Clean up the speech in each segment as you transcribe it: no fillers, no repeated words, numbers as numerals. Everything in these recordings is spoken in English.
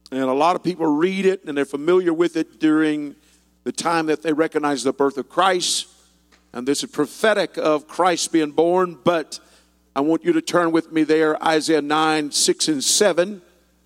And a lot of people read it and they're familiar with it during the time that they recognize the birth of Christ. And this is prophetic of Christ being born. But I want you to turn with me there, Isaiah 9, 6 and 7.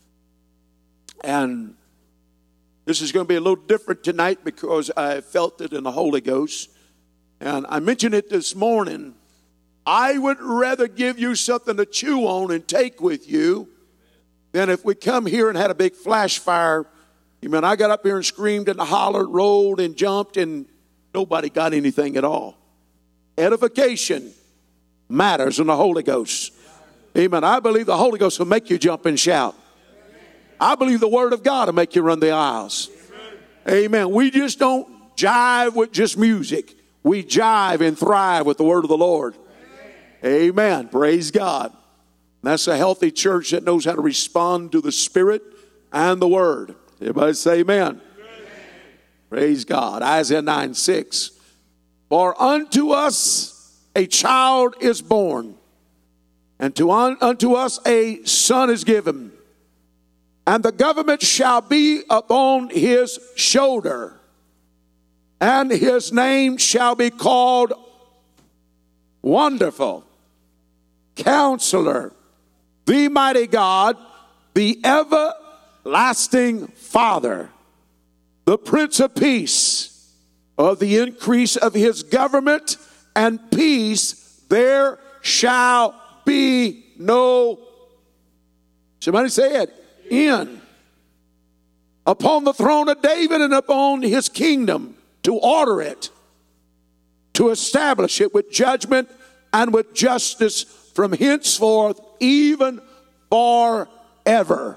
And this is going to be a little different tonight because I felt it in the Holy Ghost. And I mentioned it this morning. I would rather give you something to chew on and take with you than if we come here and had a big flash fire. Amen. I got up here and screamed and hollered, rolled and jumped, and nobody got anything at all. Edification matters in the Holy Ghost. Amen. I believe the Holy Ghost will make you jump and shout. I believe the Word of God will make you run the aisles. Amen. We just don't jive with just music. We jive and thrive with the Word of the Lord. Amen. Praise God. That's a healthy church that knows how to respond to the Spirit and the Word. Everybody say amen. Praise God. Isaiah 9, 6. For unto us a child is born, and unto us a son is given, and the government shall be upon his shoulder, and his name shall be called Wonderful, Counselor, the Mighty God, the Everlasting Father, the Prince of Peace. Of the increase of his government and peace there shall be no, somebody say it, end. Upon the throne of David and upon his kingdom, to order it, to establish it with judgment and with justice from henceforth, even forever.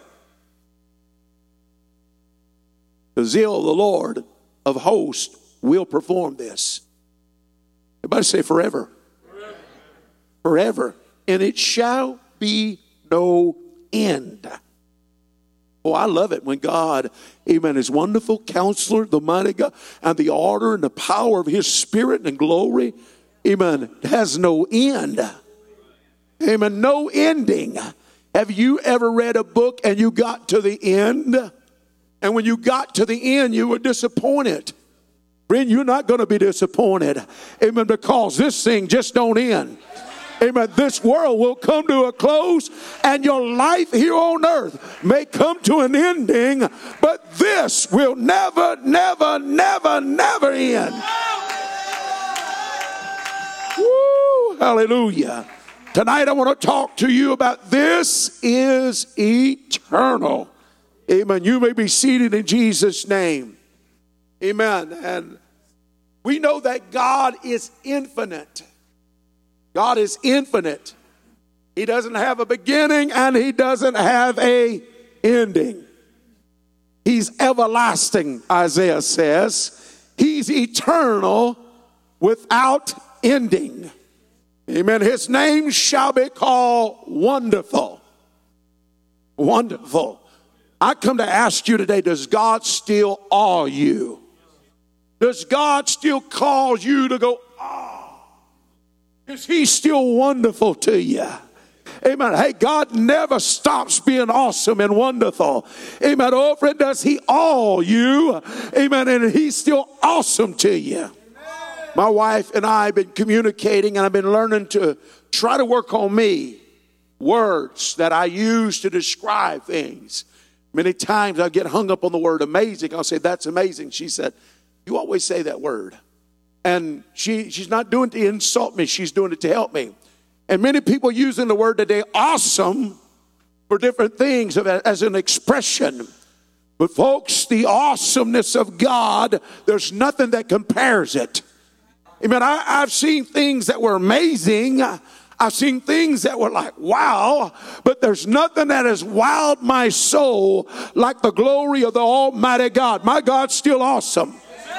The zeal of the Lord of hosts will perform this. Everybody say forever. Forever. Forever. And it shall be no end. Oh, I love it when God, amen, is wonderful counselor, the mighty God, and the order and the power of his Spirit and glory, amen, has no end. Amen, no ending. Have you ever read a book and you got to the end? And when you got to the end, you were disappointed. Friend, you're not going to be disappointed. Amen, because this thing just don't end. Amen. This world will come to a close and your life here on earth may come to an ending, but this will never, never, never, never end. Woo, hallelujah. Tonight I want to talk to you about this is eternal. Amen. You may be seated in Jesus' name. Amen. And we know that God is infinite. God is infinite. He doesn't have a beginning and he doesn't have a ending. He's everlasting, Isaiah says. He's eternal without ending. Amen. His name shall be called Wonderful. Wonderful. I come to ask you today, does God still awe you? Does God still cause you to go, oh? Is he still wonderful to you? Amen. Hey, God never stops being awesome and wonderful. Amen. Oh, friend, does he awe you? Amen. And he's still awesome to you. Amen. My wife and I have been communicating, and I've been learning to try to work on me. Words that I use to describe things. Many times I get hung up on the word amazing. I'll say, that's amazing. She said, you always say that word. And she's not doing it to insult me. She's doing it to help me. And many people using the word today, awesome, for different things as an expression. But folks, the awesomeness of God, there's nothing that compares it. Amen. I've seen things that were amazing. I've seen things that were like, wow, but there's nothing that has wowed my soul like the glory of the Almighty God. My God's still awesome.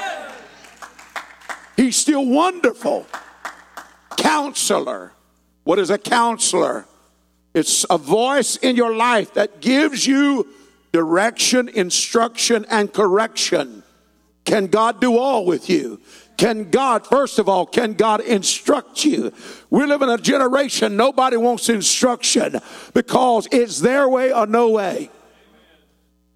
He's still wonderful. Counselor. What is a counselor? It's a voice in your life that gives you direction, instruction, and correction. Can God do all with you? Can God, first of all, can God instruct you? We live in a generation, nobody wants instruction because it's their way or no way.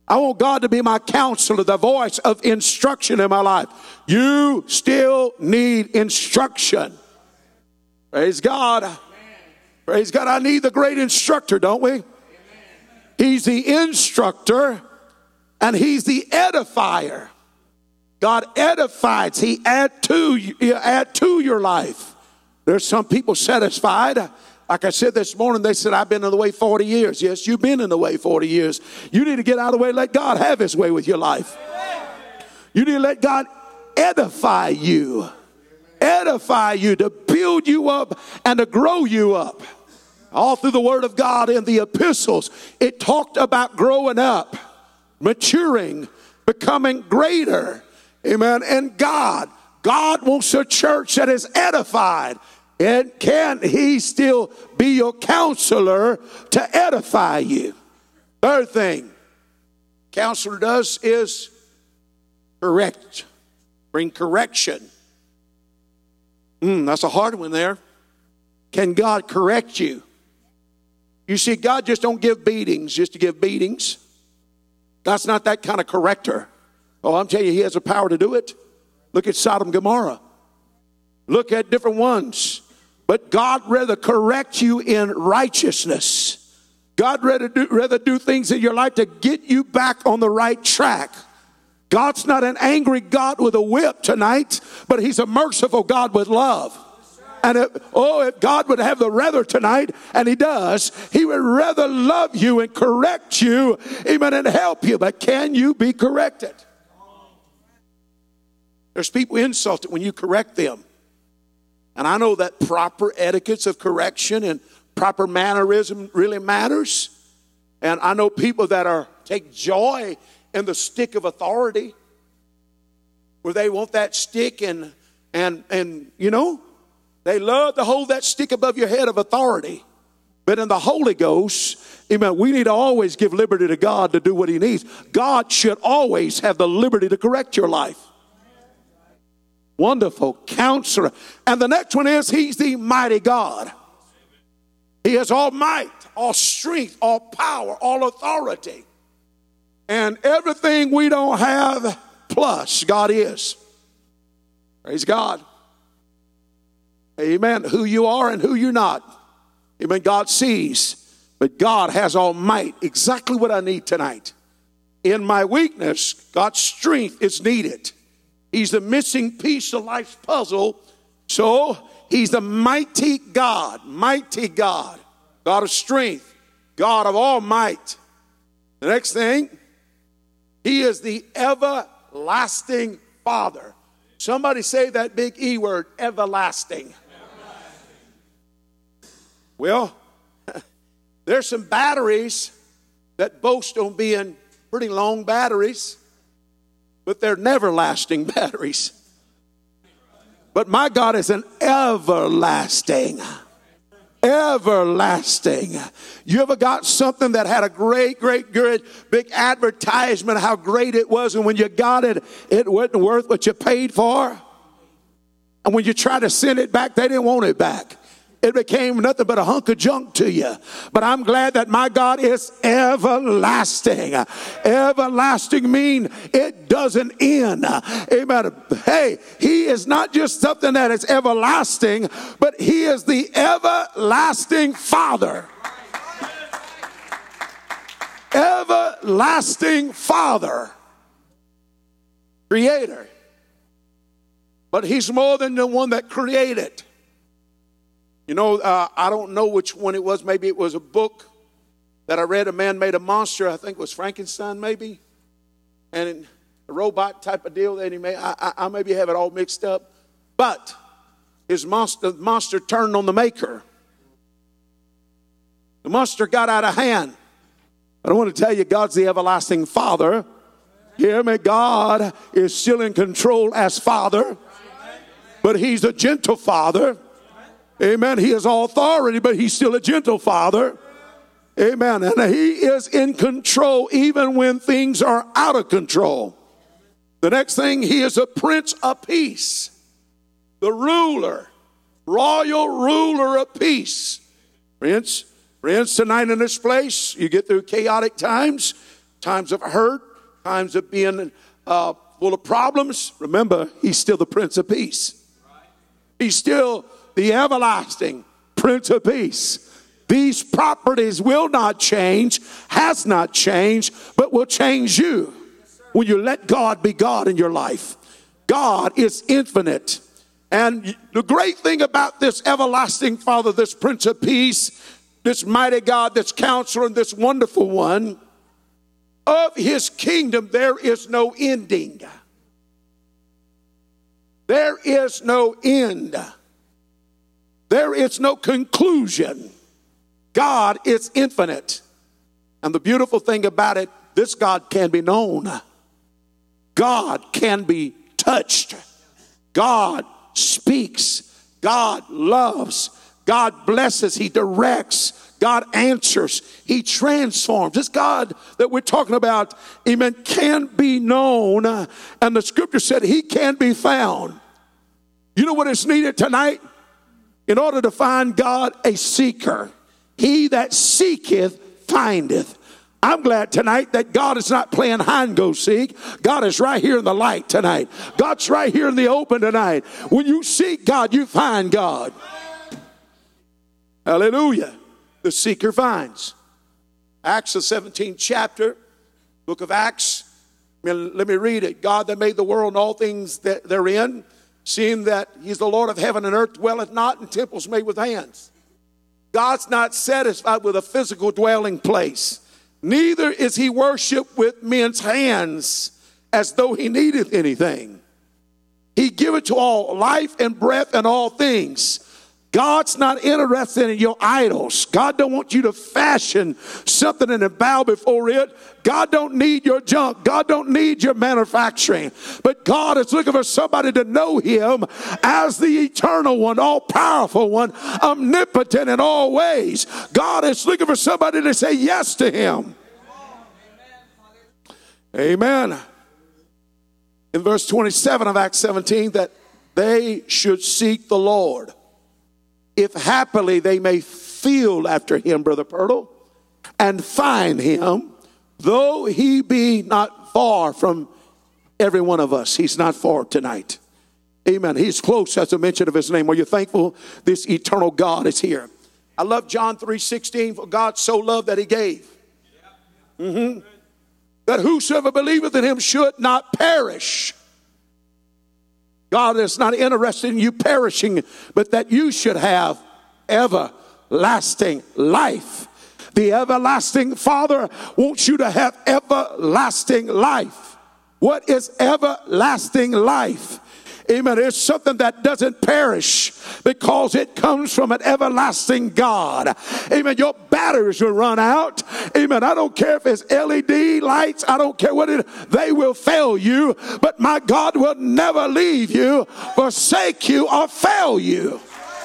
I want God to be my counselor, the voice of instruction in my life. You still need instruction. Praise God. Praise God. I need the great instructor, don't we? He's the instructor and he's the edifier. God edifies. He add to your life. There's some people satisfied. Like I said this morning, they said, I've been in the way 40 years. Yes, you've been in the way 40 years. You need to get out of the way and let God have his way with your life. You need to let God edify you. Edify you, to build you up and to grow you up. All through the Word of God in the epistles, it talked about growing up, maturing, becoming greater. Amen. And God wants a church that is edified. And can he still be your counselor to edify you? Third thing counselor does is correct. Bring correction. That's a hard one there. Can God correct you? You see, God just don't give beatings just to give beatings. God's not that kind of corrector. Oh, I'm telling you, he has the power to do it. Look at Sodom and Gomorrah. Look at different ones. But God rather correct you in righteousness. God rather do things in your life to get you back on the right track. God's not an angry God with a whip tonight, but he's a merciful God with love. And if God would have the rather tonight, and he does, he would rather love you and correct you, amen, and help you. But can you be corrected? There's people insulted when you correct them. And I know that proper etiquettes of correction and proper mannerism really matters. And I know people that take joy in the stick of authority, where they want that stick and you know, they love to hold that stick above your head of authority. But in the Holy Ghost, amen, we need to always give liberty to God to do what he needs. God should always have the liberty to correct your life. Wonderful counselor. And the next one is he's the mighty God. He has all might, all strength, all power, all authority. And everything we don't have, plus God is. Praise God. Amen. Who you are and who you're not. Amen. God sees. But God has all might. Exactly what I need tonight. In my weakness, God's strength is needed. He's the missing piece of life's puzzle. So he's the mighty God, God of strength, God of all might. The next thing, he is the everlasting Father. Somebody say that big E word, everlasting. Well, there's some batteries that boast on being pretty long batteries, but they're never lasting batteries. But my God is an everlasting. Everlasting. You ever got something that had a great, good, big advertisement, how great it was, and when you got it, it wasn't worth what you paid for? And when you try to send it back, they didn't want it back. It became nothing but a hunk of junk to you. But I'm glad that my God is everlasting. Everlasting means it doesn't end. Amen. Hey, he is not just something that is everlasting, but he is the everlasting Father. Everlasting Father. Creator. But he's more than the one that created. You know, I don't know which one it was. Maybe it was a book that I read. A man made a monster. I think it was Frankenstein, maybe. And a robot type of deal that he made. I maybe have it all mixed up. But his monster turned on the maker. The monster got out of hand. But I want to tell you, God's the everlasting Father. Hear me? God is still in control as Father. But he's a gentle Father. Amen. He has all authority, but he's still a gentle Father. Amen. And he is in control even when things are out of control. The next thing, he is a Prince of Peace. The ruler, royal ruler of peace. Friends, tonight in this place, you get through chaotic times. times of hurt, times of being full of problems. Remember, he's still the Prince of Peace. He's still the everlasting Prince of Peace. These properties will not change, has not changed, but will change you when you let God be God in your life. God is infinite. And the great thing about this everlasting Father, this Prince of Peace, this mighty God, this Counselor, and this Wonderful One, of his kingdom there is no ending. There is no end. There is no conclusion. God is infinite. And the beautiful thing about it, this God can be known. God can be touched. God speaks. God loves. God blesses. He directs. God answers. He transforms. This God that we're talking about, amen, can be known. And the scripture said he can be found. You know what is needed tonight? In order to find God, a seeker. He that seeketh, findeth. I'm glad tonight that God is not playing hide and go seek. God is right here in the light tonight. God's right here in the open tonight. When you seek God, you find God. Hallelujah. The seeker finds. Acts the 17th chapter, book of Acts. Let me read it. God that made the world and all things that therein, seeing that he's the Lord of heaven and earth, dwelleth not in temples made with hands. God's not satisfied with a physical dwelling place. Neither is he worshiped with men's hands as though he needeth anything. He giveth to all life and breath and all things. God's not interested in your idols. God don't want you to fashion something and then bow before it. God don't need your junk. God don't need your manufacturing. But God is looking for somebody to know him as the eternal one, all-powerful one, omnipotent in all ways. God is looking for somebody to say yes to him. Amen. In verse 27 of Acts 17, that they should seek the Lord, if happily they may feel after him, Brother Purtle, and find him, though he be not far from every one of us. He's not far tonight. Amen. He's close as a mention of his name. Are you thankful this eternal God is here? I love John 3:16, for God so loved that he gave. That whosoever believeth in him should not perish. God is not interested in you perishing, but that you should have everlasting life. The everlasting Father wants you to have everlasting life. What is everlasting life? Amen. It's something that doesn't perish because it comes from an everlasting God. Amen. Your batteries will run out. Amen. I don't care if it's LED lights. I don't care what it is. They will fail you. But my God will never leave you, forsake you, or fail you.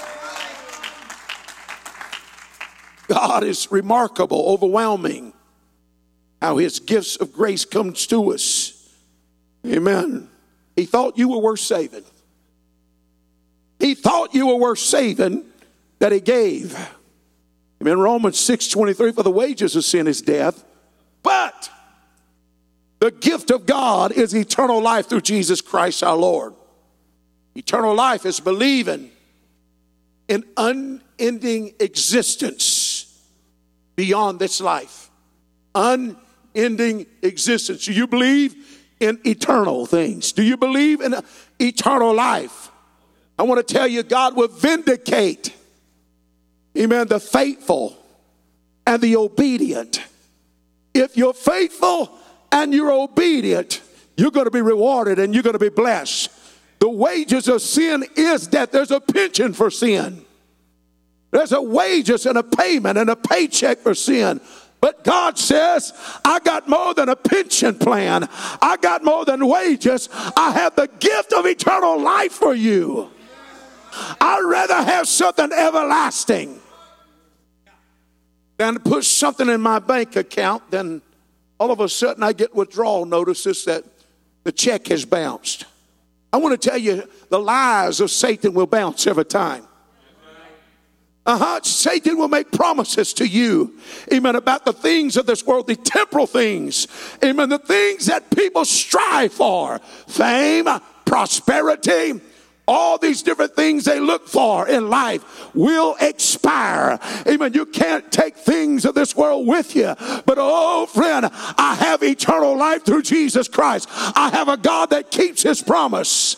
God is remarkable, overwhelming. How his gifts of grace comes to us. Amen. He thought you were worth saving. He thought you were worth saving that he gave. In Romans 6:23, for the wages of sin is death, but the gift of God is eternal life through Jesus Christ our Lord. Eternal life is believing in unending existence beyond this life. Unending existence. Do you believe in eternal things? Do you believe in eternal life? I want to tell you, God will vindicate, amen, the faithful and the obedient. If you're faithful and you're obedient, you're going to be rewarded and you're going to be blessed. The wages of sin is death. There's a pension for sin. There's a wages and a payment and a paycheck for sin. But God says, I got more than a pension plan. I got more than wages. I have the gift of eternal life for you. I'd rather have something everlasting than to put something in my bank account. Then all of a sudden I get withdrawal notices that the check has bounced. I want to tell you, the lies of Satan will bounce every time. Satan will make promises to you, amen, about the things of this world, the temporal things, amen, the things that people strive for, fame, prosperity, all these different things they look for in life will expire. Amen. You can't take things of this world with you. But oh, friend, I have eternal life through Jesus Christ. I have a God that keeps his promise.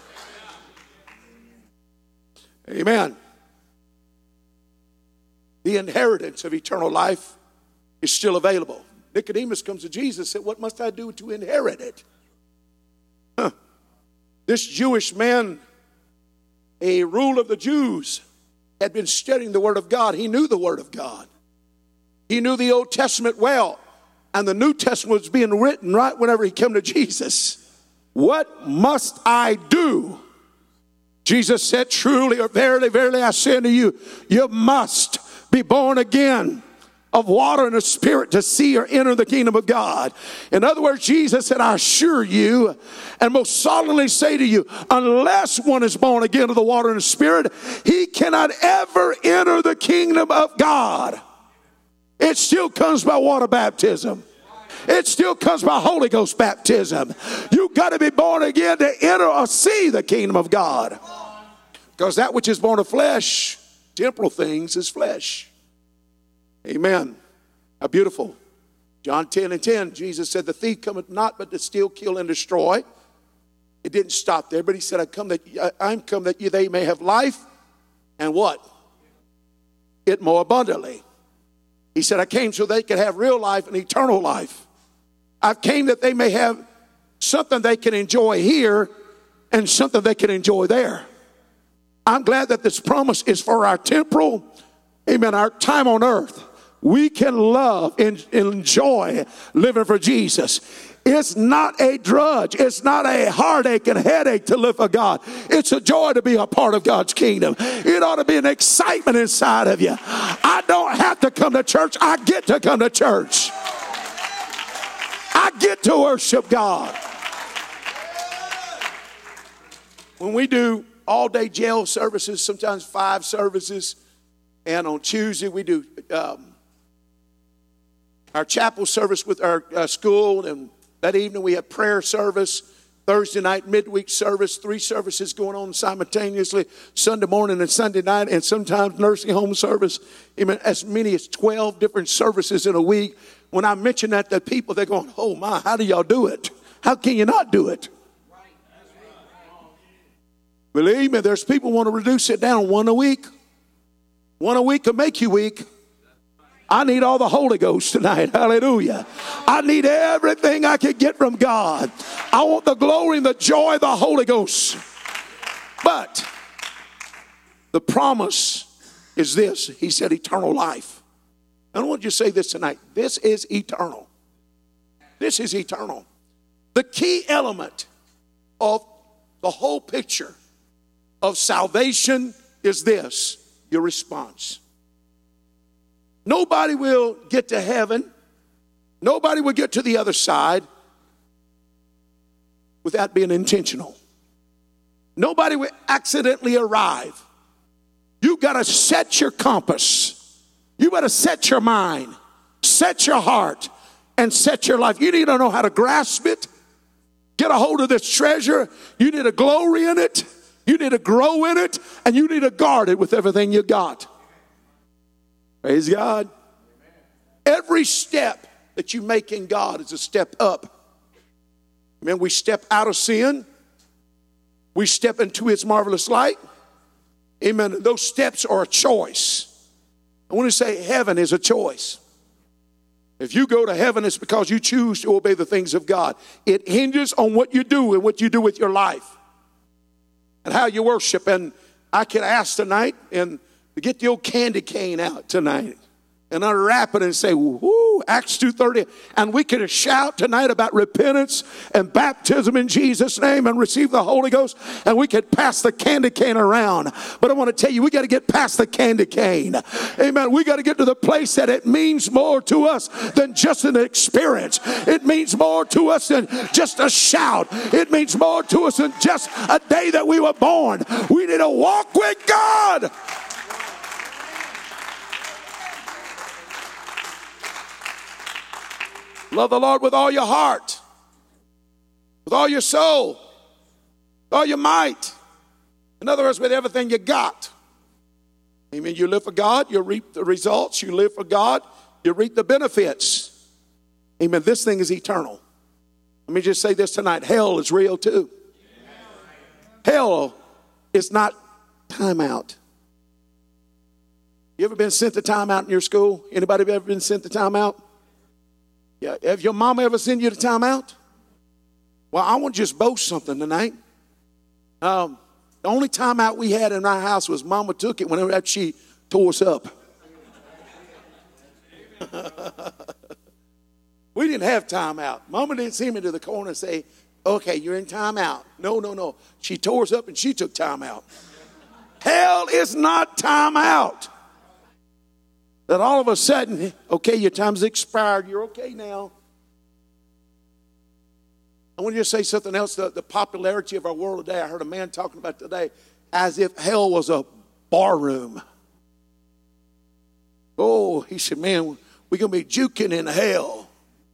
Amen. The inheritance of eternal life is still available. Nicodemus comes to Jesus and said, what must I do to inherit it? This Jewish man, a rule of the Jews, had been studying the Word of God. He knew the Word of God. He knew the Old Testament well. And the New Testament was being written right whenever he came to Jesus. What must I do? Jesus said, truly or verily, verily, I say unto you, you must be born again of water and the Spirit to see or enter the kingdom of God. In other words, Jesus said, I assure you and most solemnly say to you, unless one is born again of the water and the Spirit, he cannot ever enter the kingdom of God. It still comes by water baptism. It still comes by Holy Ghost baptism. You've got to be born again to enter or see the kingdom of God. Because that which is born of flesh, temporal things, is flesh. Amen. How beautiful. John 10:10, Jesus said, the thief cometh not but to steal, kill, and destroy. It didn't stop there, but he said, I'm come that they may have life, and what? It more abundantly. He said, I came so they could have real life and eternal life. I came that they may have something they can enjoy here and something they can enjoy there. I'm glad that this promise is for our temporal, amen, our time on earth. We can love and enjoy living for Jesus. It's not a drudge. It's not a heartache and headache to live for God. It's a joy to be a part of God's kingdom. It ought to be an excitement inside of you. I don't have to come to church. I get to come to church. I get to worship God. When we do all-day jail services, sometimes 5 services, and on Tuesday we do our chapel service with our school, and that evening we have prayer service. Thursday night, midweek service, 3 services going on simultaneously, Sunday morning and Sunday night, and sometimes nursing home service. Even as many as 12 different services in a week. When I mention that to people, they're going, oh my, how do y'all do it? How can you not do it? Believe me, there's people who want to reduce it down 1 a week. 1 a week will make you weak. I need all the Holy Ghost tonight. Hallelujah. I need everything I can get from God. I want the glory and the joy of the Holy Ghost. But the promise is this. He said eternal life. I don't want you to say this tonight. This is eternal. This is eternal. The key element of the whole picture of salvation is this, your response. Nobody will get to heaven. Nobody will get to the other side without being intentional. Nobody will accidentally arrive. You got to set your compass. You got to set your mind, set your heart, and set your life. You need to know how to grasp it. Get a hold of this treasure. You need to glory in it. You need to grow in it. And you need to guard it with everything you got. Praise God. Every step that you make in God is a step up. Amen. We step out of sin. We step into his marvelous light. Amen. Those steps are a choice. I want to say heaven is a choice. If you go to heaven, it's because you choose to obey the things of God. It hinges on what you do and what you do with your life and how you worship. And I can ask tonight and to get the old candy cane out tonight and unwrap it and say, whoo, Acts 2:30. And we can shout tonight about repentance and baptism in Jesus' name and receive the Holy Ghost. And we can pass the candy cane around. But I want to tell you, we got to get past the candy cane. Amen. We got to get to the place that it means more to us than just an experience. It means more to us than just a shout. It means more to us than just a day that we were born. We need to walk with God. Love the Lord with all your heart, with all your soul, with all your might. In other words, with everything you got. Amen. You live for God, you reap the results. You live for God, you reap the benefits. Amen. This thing is eternal. Let me just say this tonight. Hell is real too. Hell is not time out. You ever been sent to time out in your school? Anybody ever been sent to time out? Yeah. Have your mama ever sent you to time out? Well, I want to just boast something tonight. The only time out we had in our house was Mama took it whenever she tore us up. We didn't have time out. Mama didn't send me to the corner and say, okay, you're in time out. No. She tore us up and she took time out. Hell is not time out. That all of a sudden, okay, your time's expired. You're okay now. I want to just say something else. The popularity of our world today. I heard a man talking about today as if hell was a bar room. Oh, he said, man, we're going to be juking in hell.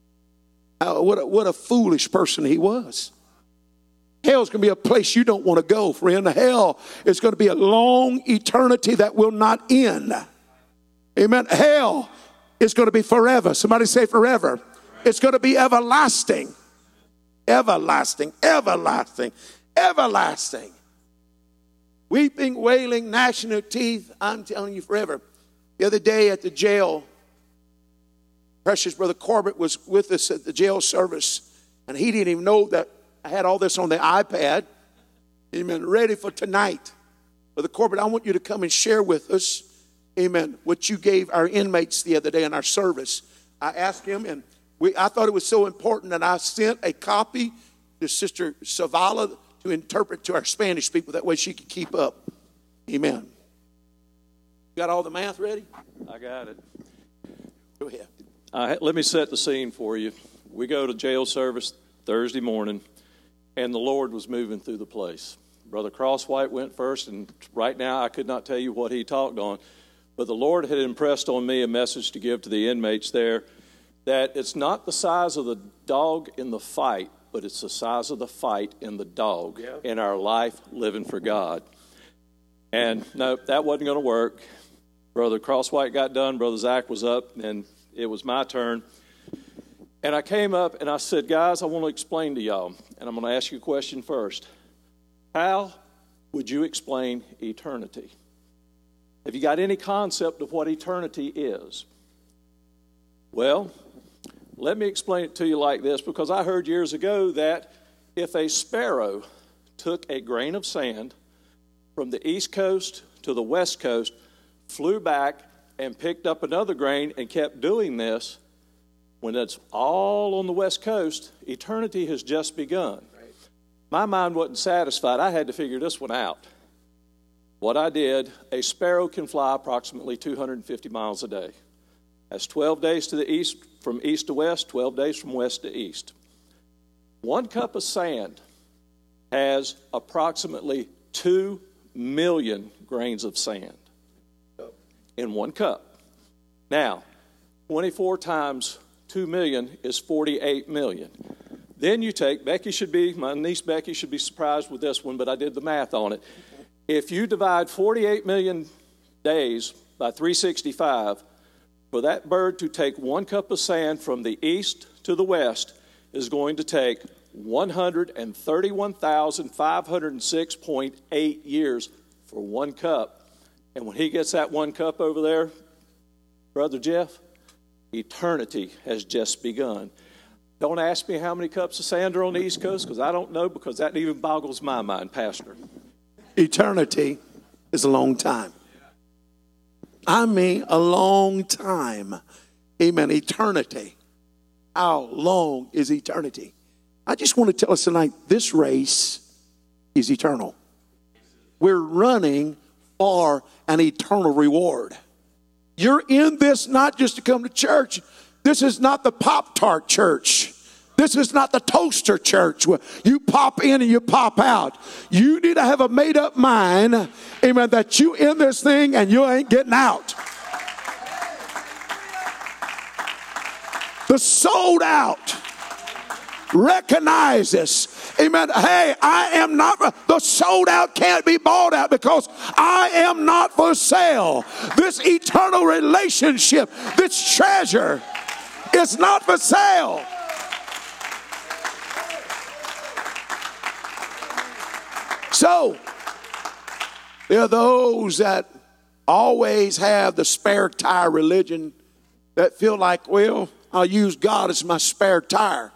What a foolish person he was. Hell's going to be a place you don't want to go, friend. Hell is going to be a long eternity that will not end. Amen. Hell is going to be forever. Somebody say forever. It's going to be everlasting. Everlasting, everlasting, everlasting. Weeping, wailing, gnashing of teeth. I'm telling you forever. The other day at the jail, precious Brother Corbett was with us at the jail service, and he didn't even know that I had all this on the iPad. Amen. Ready for tonight. Brother Corbett, I want you to come and share with us, amen, what you gave our inmates the other day in our service. I asked him, and I thought it was so important that I sent a copy to Sister Savala to interpret to our Spanish people. That way she could keep up. Amen. Got all the math ready? I got it. Go ahead. Let me set the scene for you. We go to jail service Thursday morning, and the Lord was moving through the place. Brother Crosswhite went first, and right now I could not tell you what he talked on, but the Lord had impressed on me a message to give to the inmates there, that it's not the size of the dog in the fight, but it's the size of the fight in the dog in our life living for God. And no, that wasn't going to work. Brother Crosswhite got done. Brother Zach was up, and it was my turn. And I came up, and I said, guys, I want to explain to y'all, and I'm going to ask you a question first. How would you explain eternity? Have you got any concept of what eternity is? Well, let me explain it to you like this, because I heard years ago that if a sparrow took a grain of sand from the east coast to the west coast, flew back and picked up another grain and kept doing this, when it's all on the west coast, eternity has just begun. Right. My mind wasn't satisfied. I had to figure this one out. What I did, a sparrow can fly approximately 250 miles a day. That's 12 days to the east, from east to west, 12 days from west to east. 1 cup of sand has approximately 2 million grains of sand in 1 cup. Now, 24 times 2 million is 48 million. Then you take, my niece Becky should be surprised with this one, but I did the math on it. If you divide 48 million days by 365, for that bird to take 1 cup of sand from the east to the west is going to take 131,506.8 years for 1 cup. And when he gets that 1 cup over there, Brother Jeff, eternity has just begun. Don't ask me how many cups of sand are on the East Coast, because I don't know, because that even boggles my mind, Pastor. Eternity is a long time. I mean, a long time. Amen. Eternity. How long is eternity? I just want to tell us tonight, this race is eternal. We're running for an eternal reward. You're in this not just to come to church. This is not the Pop-Tart church. This is not the toaster church where you pop in and you pop out. You need to have a made-up mind, amen, that you in this thing and you ain't getting out. The sold out recognizes, amen, hey, I am not, the sold out can't be bought out because I am not for sale. This eternal relationship, this treasure is not for sale. So, there are those that always have the spare tire religion that feel like, well, I'll use God as my spare tire.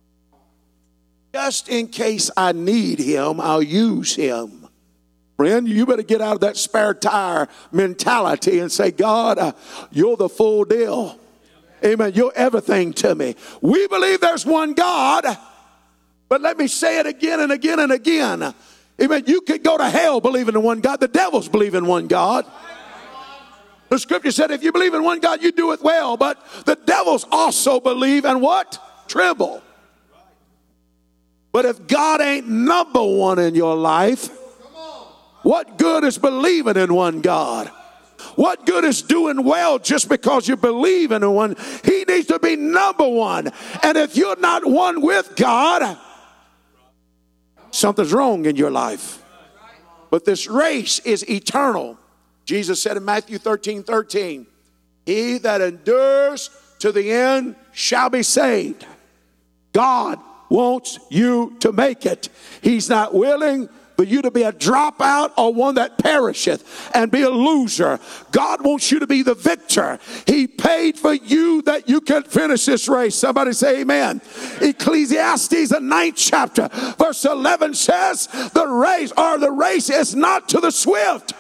Just in case I need him, I'll use him. Friend, you better get out of that spare tire mentality and say, God, you're the full deal. Amen. You're everything to me. We believe there's one God, but let me say it again and again and again. Amen. You could go to hell believing in one God. The devils believe in one God. The scripture said, if you believe in one God, you do it well. But the devils also believe and what? Tremble. But if God ain't number one in your life, what good is believing in one God? What good is doing well just because you believe in one? He needs to be number one. And if you're not one with God, something's wrong in your life. But this race is eternal. Jesus said in Matthew 13:13, he that endures to the end shall be saved. God wants you to make it. He's not willing for you to be a dropout or one that perisheth and be a loser. God wants you to be the victor. He paid for you that you can finish this race. Somebody say amen. Ecclesiastes, the 9th chapter, verse 11 says, the race is not to the swift.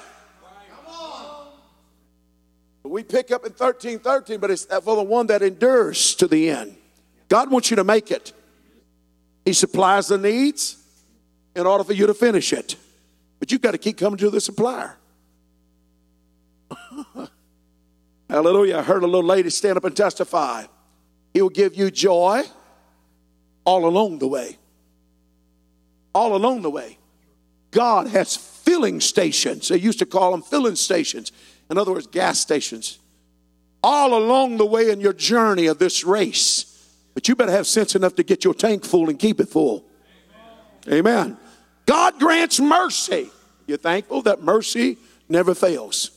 We pick up in 13:13, but it's for the one that endures to the end. God wants you to make it. He supplies the needs in order for you to finish it. But you've got to keep coming to the supplier. Hallelujah. I heard a little lady stand up and testify. He'll give you joy all along the way. All along the way. God has filling stations. They used to call them filling stations. In other words, gas stations. All along the way in your journey of this race. But you better have sense enough to get your tank full and keep it full. Amen. God grants mercy. You're thankful that mercy never fails.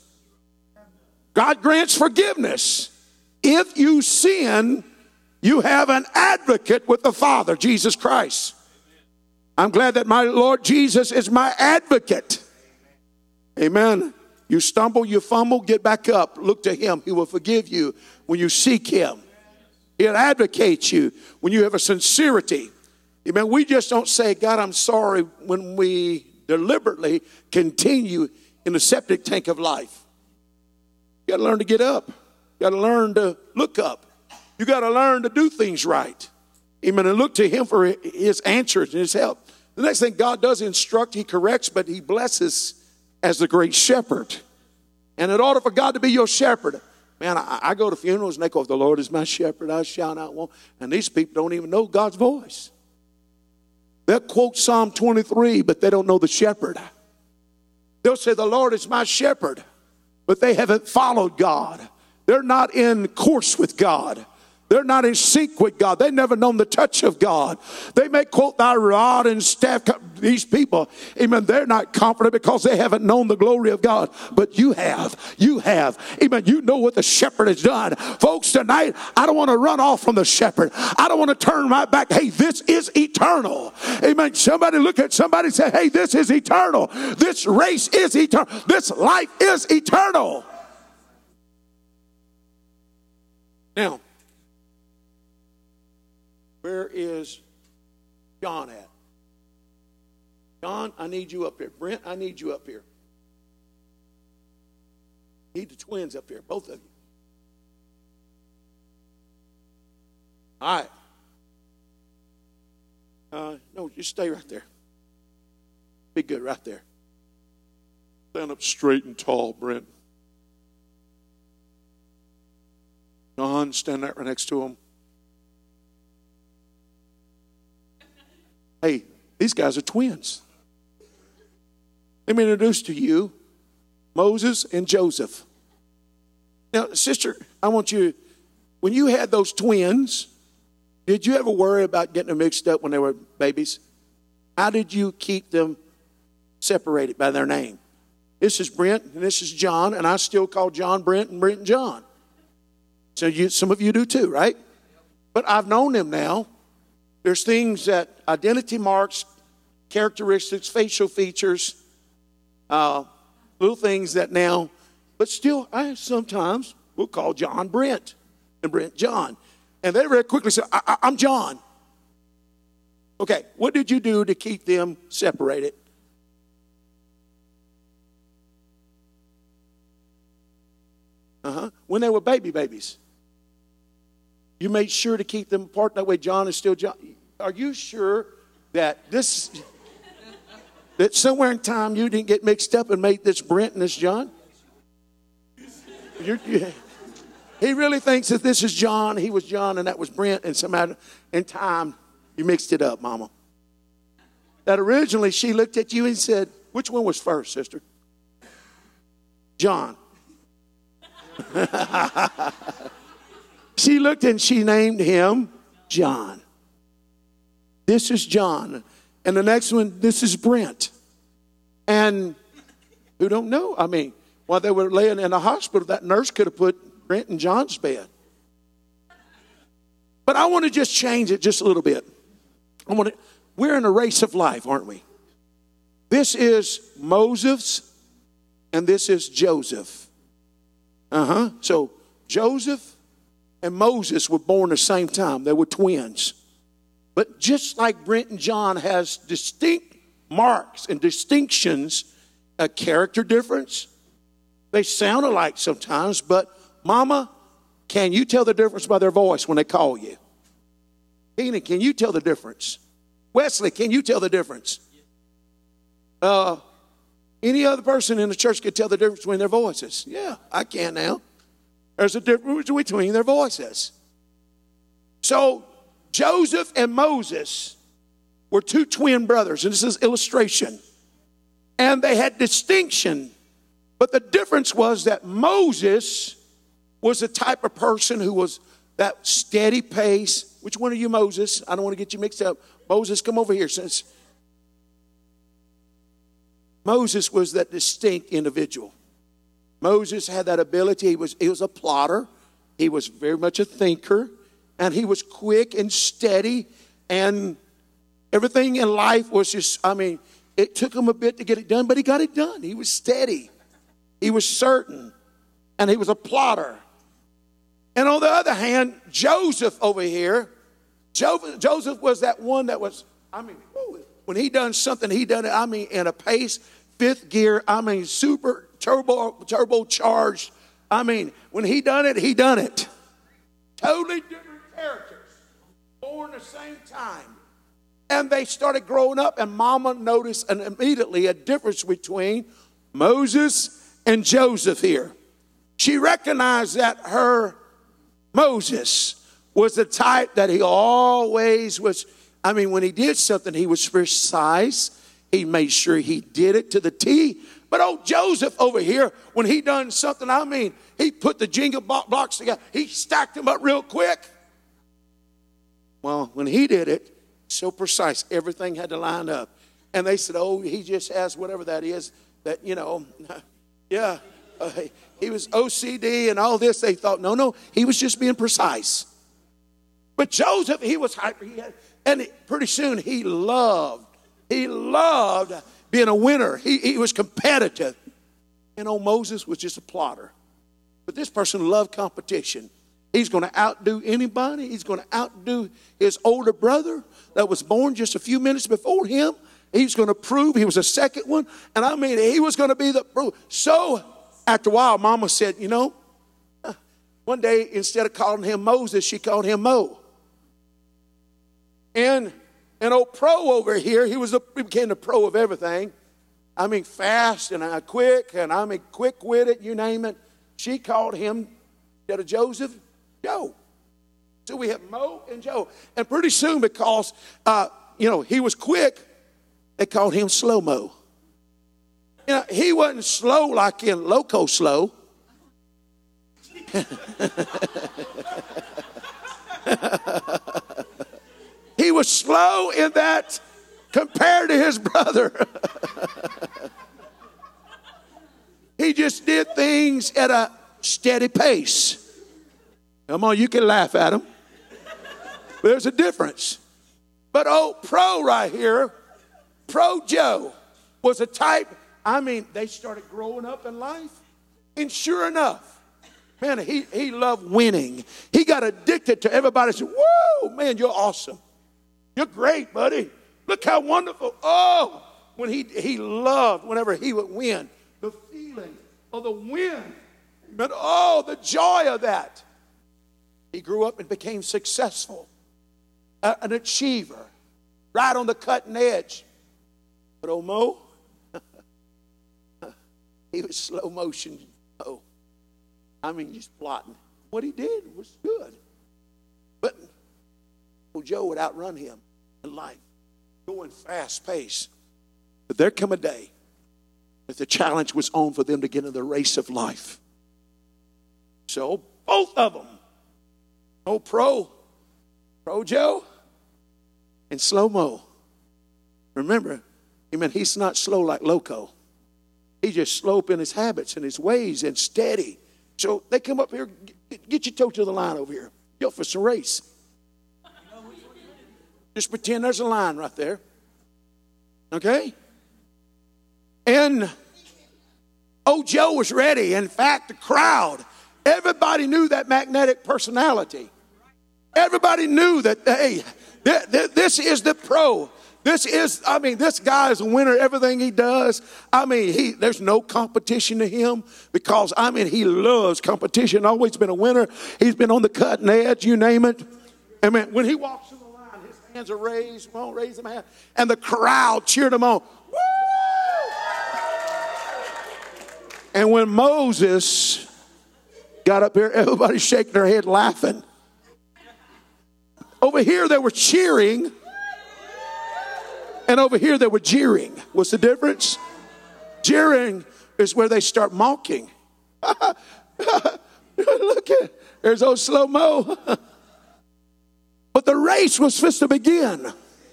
God grants forgiveness. If you sin, you have an advocate with the Father, Jesus Christ. I'm glad that my Lord Jesus is my advocate. Amen. You stumble, you fumble, get back up. Look to him. He will forgive you when you seek him. He'll advocate you when you have a sincerity. Amen. We just don't say, God, I'm sorry, when we deliberately continue in the septic tank of life. You got to learn to get up. You got to learn to look up. You got to learn to do things right. Amen. And look to him for his answers and his help. The next thing God does instruct, he corrects, but he blesses as the great shepherd. And in order for God to be your shepherd, man, I go to funerals and they go, the Lord is my shepherd, I shall not want. And these people don't even know God's voice. They'll quote Psalm 23, but they don't know the shepherd. They'll say, the Lord is my shepherd, but they haven't followed God. They're not in course with God. They're not in sync with God. They've never known the touch of God. They may quote thy rod and staff. These people, amen, they're not confident because they haven't known the glory of God. But you have. You have. Amen. You know what the shepherd has done. Folks, tonight, I don't want to run off from the shepherd. I don't want to turn my back. Hey, this is eternal. Amen. Somebody look at somebody and say, hey, this is eternal. This race is eternal. This life is eternal. Now, where is John at? John, I need you up here. Brent, I need you up here. Need the twins up here, both of you. All right. No, just stay right there. Be good right there. Stand up straight and tall, Brent. John, stand right next to him. Hey, these guys are twins. Let me introduce to you Moses and Joseph. Now, sister, I want you when you had those twins, did you ever worry about getting them mixed up when they were babies? How did you keep them separated by their name? This is Brent and this is John, and I still call John Brent and Brent John. So some of you do too, right? But I've known them now. There's things that identity marks, characteristics, facial features, little things that now, but still I sometimes will call John Brent and Brent John. And they very quickly say, I'm John. Okay, what did you do to keep them separated? When they were babies. You made sure to keep them apart. That way John is still John. Are you sure that that somewhere in time you didn't get mixed up and made this Brent and this John? He really thinks that this is John, he was John, and that was Brent, and somehow in time you mixed it up, Mama. That originally she looked at you and said, which one was first, sister? John. She looked and she named him John. This is John. And the next one, this is Brent. And who don't know? I mean, while they were laying in the hospital, that nurse could have put Brent in John's bed. But I want to just change it just a little bit. We're in a race of life, aren't we? This is Moses and this is Joseph. So Joseph and Moses were born the same time. They were twins. But just like Brent and John has distinct marks and distinctions, a character difference, they sound alike sometimes, but Mama, can you tell the difference by their voice when they call you? Keenan, can you tell the difference? Wesley, can you tell the difference? Any other person in the church could tell the difference between their voices. Yeah, I can now. There's a difference between their voices. So Joseph and Moses were two twin brothers, and this is illustration. And they had distinction, but the difference was that Moses was the type of person who was that steady pace. Which one are you, Moses? I don't want to get you mixed up. Moses, come over here. Since Moses was that distinct individual. Moses had that ability. He was a plotter. He was very much a thinker. And he was quick and steady. And everything in life was just, it took him a bit to get it done, but he got it done. He was steady. He was certain. And he was a plotter. And on the other hand, Joseph over here, Joseph was that one that was, when he done something, he done it, in a pace, fifth gear, super turbocharged. When he done it, he done it. Totally different characters, born the same time. And they started growing up, and Mama noticed immediately a difference between Moses and Joseph here. She recognized that her Moses was the type that he always was. When he did something, he was precise. He made sure he did it to the T. But old Joseph over here, when he done something, he put the jingle blocks together. He stacked them up real quick. Well, when he did it, so precise, everything had to line up. And they said, he just has whatever that is, that, yeah. He was OCD and all this. They thought, no, he was just being precise. But Joseph, he was hyper. And pretty soon he loved being a winner. He was competitive. And old Moses was just a plotter. But this person loved competition. He's going to outdo anybody. He's going to outdo his older brother that was born just a few minutes before him. He's going to prove he was the second one. And he was going to be the proof. So after a while, Mama said, one day instead of calling him Moses, she called him Mo. And old Pro over here, he became the pro of everything. Fast and quick, and quick-witted, you name it. She called him, instead of Joseph, Joe. So we have Mo and Joe. And pretty soon, because, he was quick, they called him Slow-Mo. He wasn't slow like in loco slow. He was slow in that compared to his brother. He just did things at a steady pace. Come on, you can laugh at him. But there's a difference. But Pro right here, Pro Joe, was a type, they started growing up in life. And sure enough, man, he loved winning. He got addicted to everybody saying, whoa, man, you're awesome. You're great, buddy. Look how wonderful. Oh, when he loved whenever he would win. The feeling of the win. But the joy of that. He grew up and became successful. An achiever. Right on the cutting edge. But Mo, he was slow motion. Just plotting. What he did was good. But Joe would outrun him in life, going fast pace. But there come a day that the challenge was on for them to get in the race of life. So both of them, Pro Joe and Slow Mo. Remember, he's not slow like Loco. He's just slow up in his habits and his ways and steady. So they come up here, get your toe to the line over here. Go for some race. Just pretend there's a line right there. Okay? And Joe was ready. In fact, the crowd, everybody knew that magnetic personality. Everybody knew that, hey, this is the Pro. This guy is a winner. Everything he does, there's no competition to him because, he loves competition. Always been a winner. He's been on the cutting edge, you name it. When he walks in the line, his hands are raised. Won't raise them hand. And the crowd cheered him on. Woo! And when Moses got up here, everybody shaking their head laughing. Over here, they were cheering. And over here they were jeering. What's the difference? Jeering is where they start mocking. Look at, there's old Slow Mo. But the race was supposed to begin.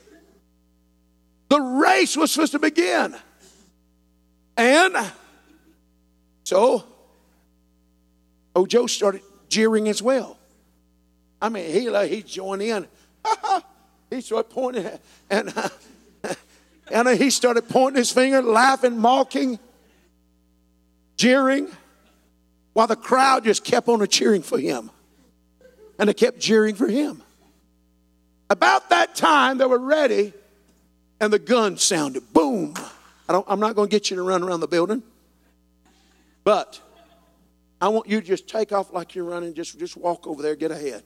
The race was supposed to begin. And so, Joe started jeering as well. He joined in. He started pointing and he started pointing his finger, laughing, mocking, jeering, while the crowd just kept on cheering for him. And they kept jeering for him. About that time, they were ready, and the gun sounded. Boom. I'm not going to get you to run around the building. But I want you to just take off like you're running. Just walk over there, get ahead.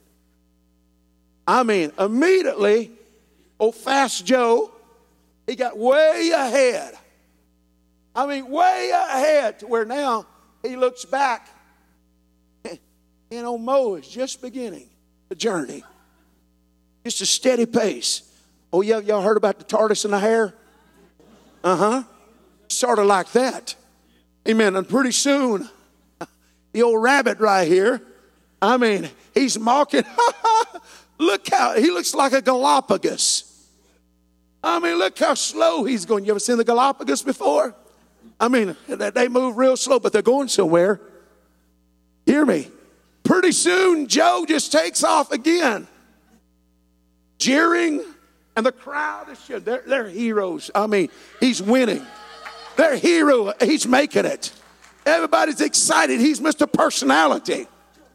Immediately, Fast Joe, he got way ahead. Way ahead to where now he looks back and Mo is just beginning the journey. Just a steady pace. Y'all heard about the tortoise and the hare? Sort of like that. Amen. And pretty soon, the old rabbit right here, he's mocking. Look how he looks like a Galapagos. Look how slow he's going. You ever seen the Galapagos before? They move real slow, but they're going somewhere. Hear me. Pretty soon, Joe just takes off again. Jeering, and the crowd is cheering. They're heroes. He's winning. They're hero. He's making it. Everybody's excited. He's Mr. Personality.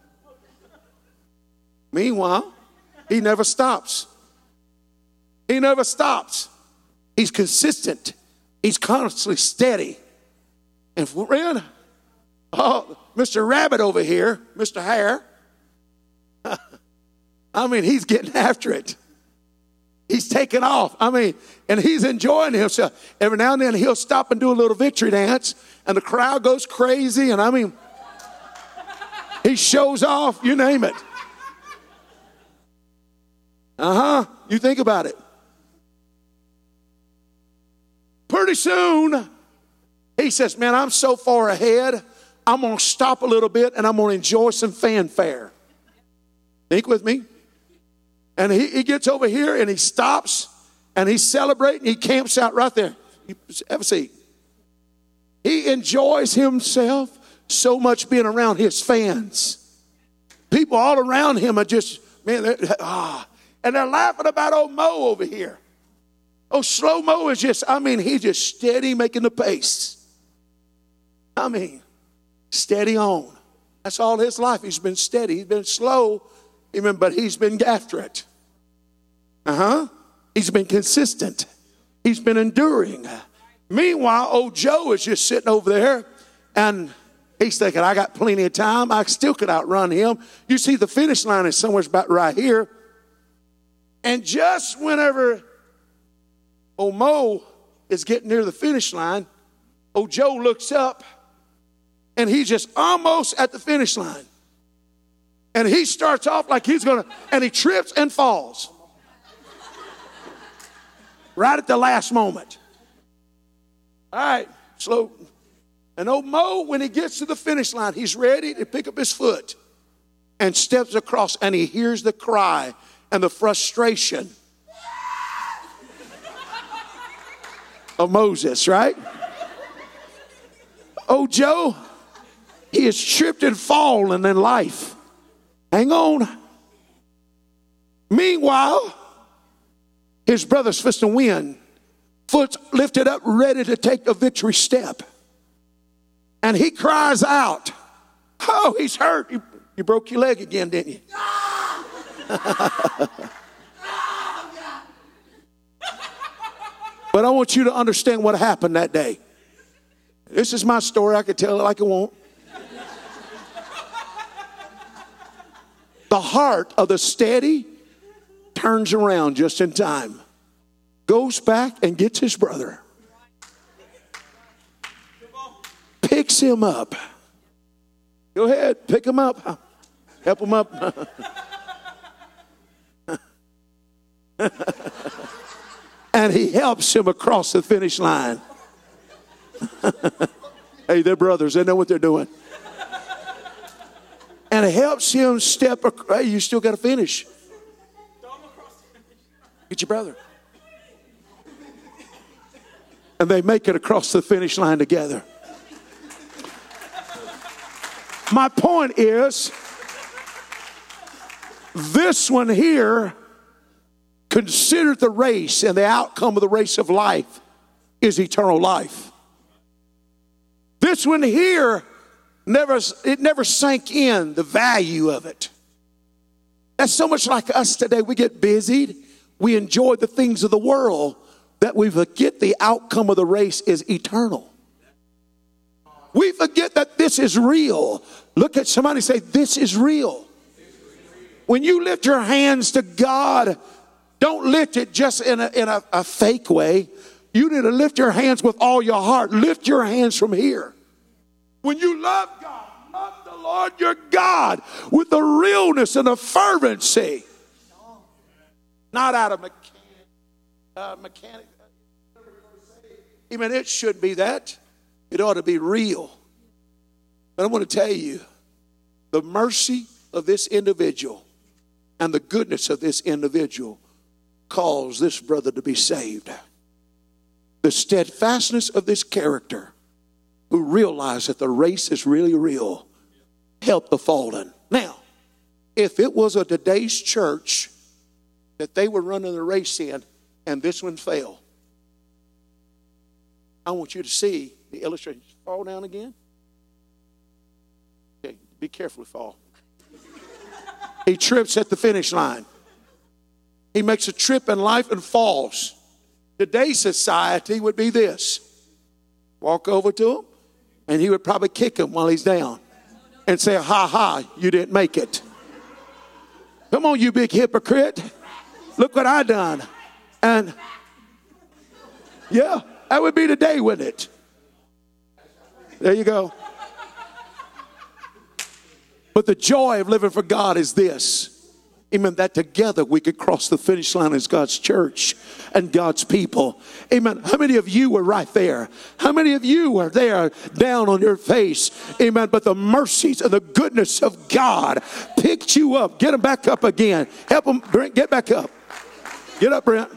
Meanwhile, he never stops. He never stops. He's consistent. He's constantly steady. And friend, Mr. Rabbit over here, Mr. Hare, he's getting after it. He's taking off. And he's enjoying himself. Every now and then he'll stop and do a little victory dance, and the crowd goes crazy. And he shows off, you name it. You think about it. Pretty soon, he says, man, I'm so far ahead, I'm going to stop a little bit and I'm going to enjoy some fanfare. Think with me. And he gets over here and he stops and he's celebrating. He camps out right there. Have a seat. He enjoys himself so much being around his fans. People all around him are just, man, and they're laughing about old Mo over here. Oh, Slow Mo is just, he's just steady making the pace. Steady on. That's all his life. He's been steady. He's been slow, but he's been after it. He's been consistent. He's been enduring. Meanwhile, old Joe is just sitting over there, and he's thinking, I got plenty of time. I still could outrun him. You see, the finish line is somewhere about right here. And just whenever old Mo is getting near the finish line, old Joe looks up, and he's just almost at the finish line. And he starts off like he's going to, and he trips and falls. Right at the last moment. All right, slow. And old Mo, when he gets to the finish line, he's ready to pick up his foot and steps across, and he hears the cry and the frustration of Moses, right? Oh, Joe, he has tripped and fallen in life. Hang on. Meanwhile, his brother's supposed to win. Foot lifted up, ready to take a victory step. And he cries out, oh, he's hurt. You broke your leg again, didn't you? But I want you to understand what happened that day. This is my story. I could tell it like I want. The heart of the steady turns around just in time, goes back and gets his brother, picks him up. Go ahead, pick him up. Help him up. And he helps him across the finish line. Hey, they're brothers. They know what they're doing. And it helps him step. Hey, you still got to finish. Get your brother. And they make it across the finish line together. My point is, this one here considered the race, and the outcome of the race of life is eternal life. This one here, never sank in the value of it. That's so much like us today. We get busied. We enjoy the things of the world that we forget the outcome of the race is eternal. We forget that this is real. Look at somebody and say, this is real. When you lift your hands to God, don't lift it just in a fake way. You need to lift your hands with all your heart. Lift your hands from here. When you love God, love the Lord your God with the realness and the fervency. Not out of mechanic. Even it should be that. It ought to be real. But I want to tell you, the mercy of this individual and the goodness of this individual caused this brother to be saved. The steadfastness of this character who realized that the race is really real helped the fallen. Now, if it was a today's church that they were running the race in and this one fell, I want you to see the illustration. Fall down again. Okay, be careful to fall. He trips at the finish line. He makes a trip in life and falls. Today's society would be this. Walk over to him, and he would probably kick him while he's down and say, ha ha, you didn't make it. Come on, you big hypocrite. Look what I done. And yeah, that would be today, wouldn't it? There you go. But the joy of living for God is this. Amen. That together we could cross the finish line as God's church and God's people. Amen. How many of you were right there? How many of you were there down on your face? Amen. But the mercies and the goodness of God picked you up. Get them back up again. Help them, Brent, get back up. Get up, Brent.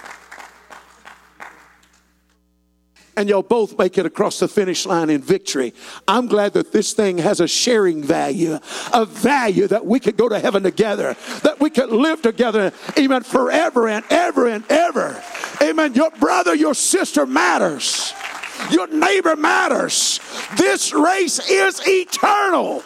And y'all both make it across the finish line in victory. I'm glad that this thing has a sharing value, a value that we could go to heaven together, that we could live together, amen, forever and ever and ever. Amen. Your brother, your sister matters. Your neighbor matters. This race is eternal.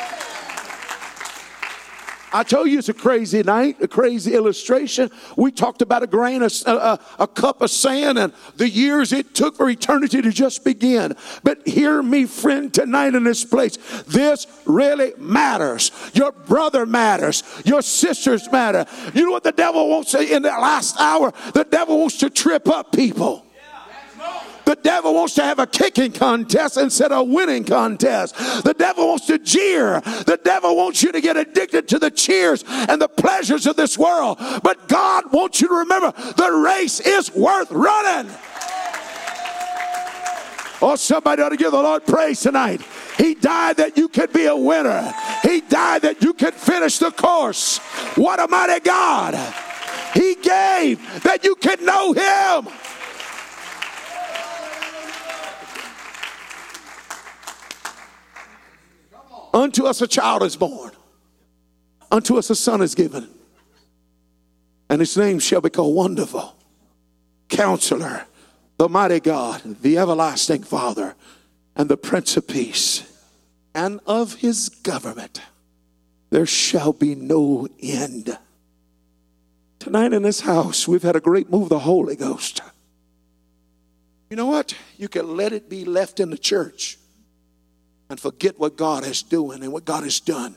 I told you it's a crazy night, a crazy illustration. We talked about a grain of a cup of sand and the years it took for eternity to just begin. But hear me, friend, tonight in this place. This really matters. Your brother matters. Your sisters matter. You know what the devil wants to, in the last hour? The devil wants to trip up people. The devil wants to have a kicking contest instead of a winning contest. The devil wants to jeer. The devil wants you to get addicted to the cheers and the pleasures of this world. But God wants you to remember the race is worth running. Oh, somebody ought to give the Lord praise tonight. He died that you could be a winner. He died that you could finish the course. What a mighty God. He gave that you could know him. Unto us a child is born. Unto us a son is given. And his name shall be called Wonderful, Counselor, the Mighty God, the Everlasting Father, and the Prince of Peace. And of his government there shall be no end. Tonight in this house, we've had a great move of the Holy Ghost. You know what? You can let it be left in the church and forget what God is doing and what God has done.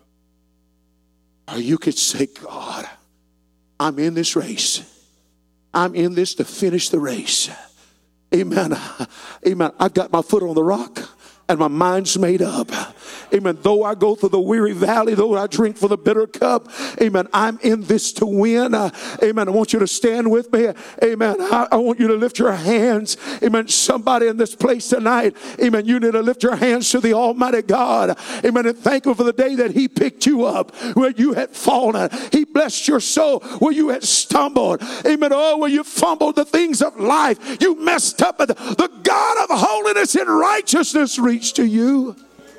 Or you could say, God, I'm in this race. I'm in this to finish the race. Amen. Amen. I've got my foot on the rock and my mind's made up. Amen. Though I go through the weary valley, though I drink from the bitter cup, amen, I'm in this to win. Amen. I want you to stand with me. Amen. I want you to lift your hands. Amen. Somebody in this place tonight, amen, you need to lift your hands to the Almighty God. Amen. And thank him for the day that he picked you up where you had fallen. He blessed your soul where you had stumbled. Amen. Oh, where you fumbled the things of life. You messed up. But the God of holiness and righteousness reached to you.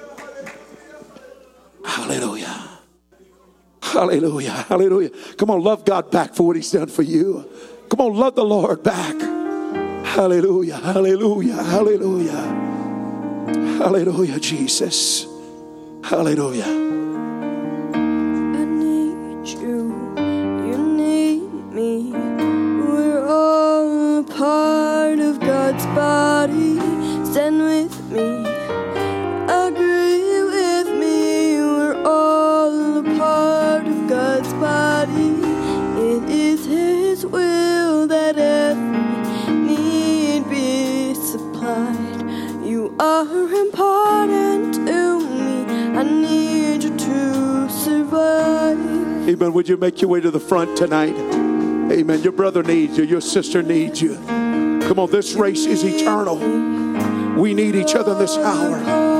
Hallelujah. Hallelujah. Hallelujah. Come on, love God back for what he's done for you. Come on, love the Lord back. Hallelujah. Hallelujah. Hallelujah. Hallelujah, Jesus. Hallelujah. I need you. You need me. We're all a part of God's body. Stand with me. Agree with me. We're all a part of God's body. It is his will that every need be supplied. You are important to me. I need you to survive. Amen. Would you make your way to the front tonight? Amen. Your brother needs you. Your sister needs you. Come on, this race is eternal. We need each other in this hour.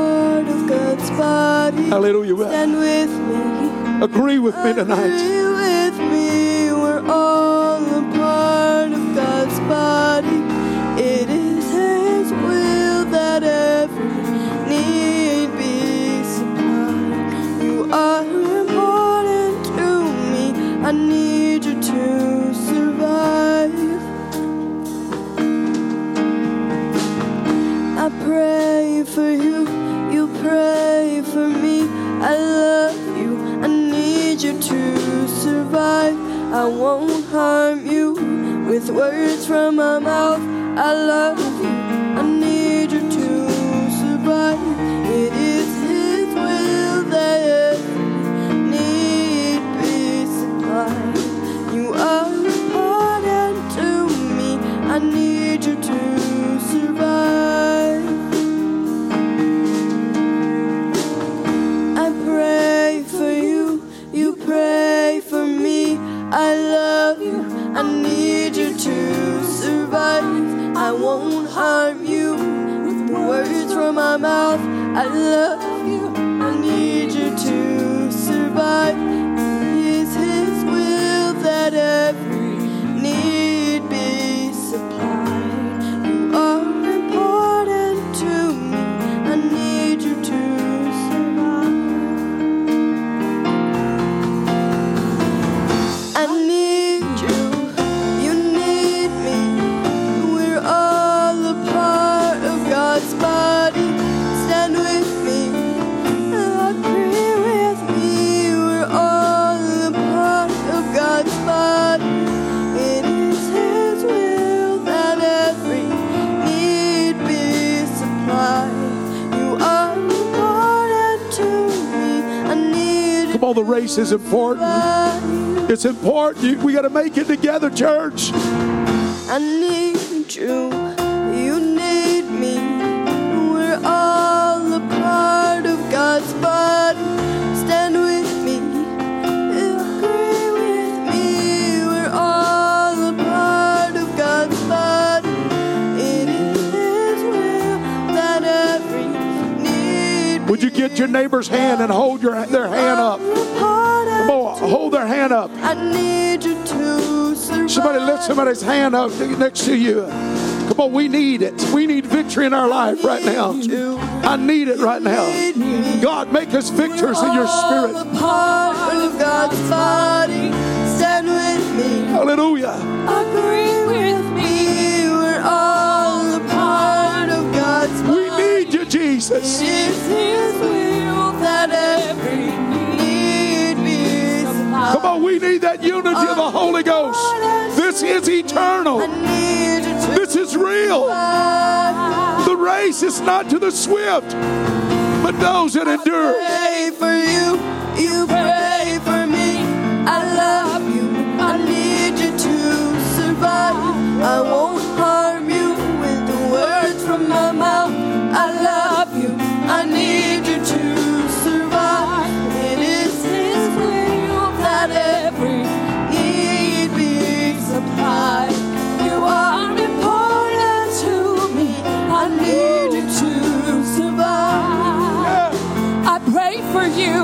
Hallelujah. Stand with me. Agree with me tonight. Agree with me. We're all a part of God's body. It is his will that every need be supplied. You are important to me. I need you to survive. I pray for you, you pray for me. I love you, I need you to survive. I won't harm you with words from my mouth. I love you, I need you to survive. It is his will that every need be supplied. You are important to me, I need you to survive. I pray for you, you pray for won't harm you with the words from my mouth. I love you, I need you to survive. It's His will that every need be supplied. You are important to me, I need you to survive. I need you, you need me. We're all a part of God's body. Stand with me, agree with me. We're all a part of God's body. It is His will that every need be supplied. You are important to me, I need you. Come on, the race is important. It's important. We got to make it together, church. I need you, you need me. We're all a part of God's body. Stand with me, agree with me. We're all a part of God's body. It is His will that every need. Would you get your neighbor's hand and hold their hand up? Come on, hold their hand up. I need you to survive. Somebody lift somebody's hand up next to you. Come on, we need it. We need victory in our life right now. I need it right now. God, make us victors in your spirit. All a part of God's body. Stand with me. Hallelujah. Agree with me. We're all a part of God's body. We need you, Jesus. It is His will that every need be supplied. Come on, we need that unity of the Holy Ghost. This is eternal. I need you to This is real. The race is not to the swift, but those that endure. pray for you, you pray for me. I love you, I need you to survive. I won't harm you with the words from my mouth. I love you, I need you to survive. It is His will that every need be supplied. You are important to me, I need you to survive. I pray for you,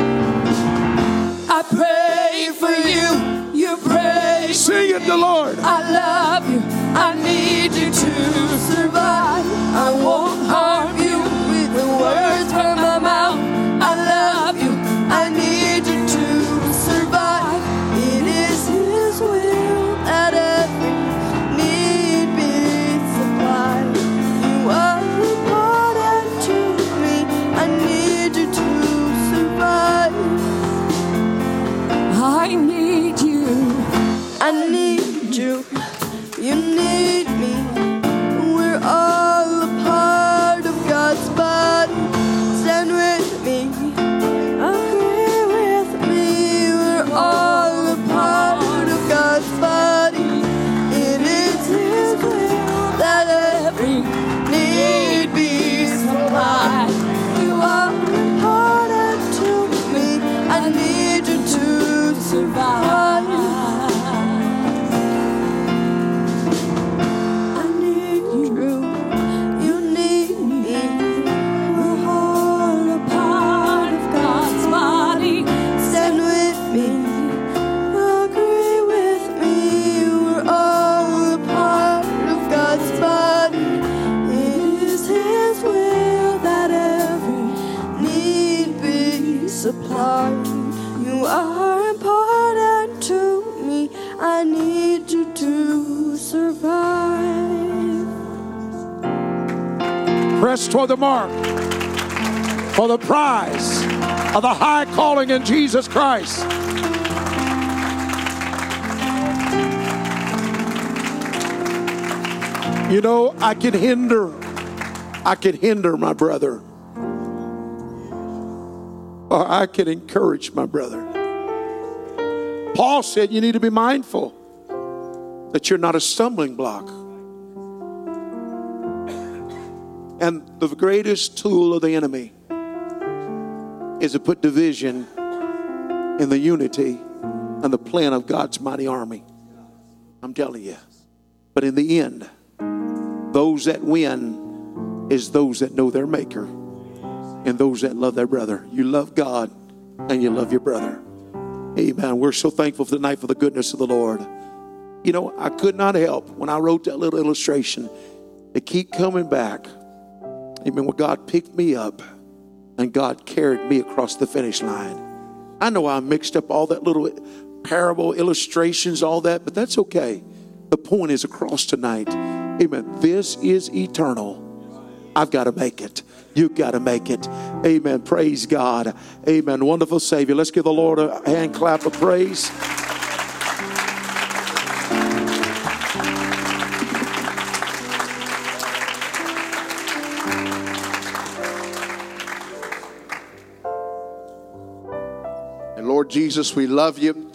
I pray for you, you pray. Sing it, the Lord. I love you, I need you to survive. I won't harm you with the words from my mouth. I love you, I need you to survive. It is His will that every need be supplied. You are important to me, I need you to survive. I need you, I need you, you need me. We're all a part of God's body. Stand with me, agree with me. We're all a part of God's body. It is His will that every need be supplied. You are important to me, I need you to survive. I need you, you need me. We're all a part of God's body. Stand with me, agree with me. We're all a part of God's body. It is His will that every need be supplied. You are important to me, I need you to survive. Press toward the mark for the prize of the high calling in Jesus Christ. You know, I can hinder my brother, or I can encourage my brother. Paul said you need to be mindful that you're not a stumbling block. And the greatest tool of the enemy is to put division in the unity and the plan of God's mighty army. I'm telling you. But in the end, Those that win is those that know their Maker and those that love their brother. You love God and you love your brother. Amen. We're so thankful tonight for the goodness of the Lord. You know, I could not help when I wrote that little illustration. It keep coming back. Amen. When God picked me up and God carried me across the finish line. I know I mixed up all that little parable illustrations, all that, but that's okay. The point is across tonight. Amen. This is eternal. I've got to make it. You've got to make it. Amen. Praise God. Amen. Wonderful Savior. Let's give the Lord a hand clap of praise. And Lord Jesus, we love you.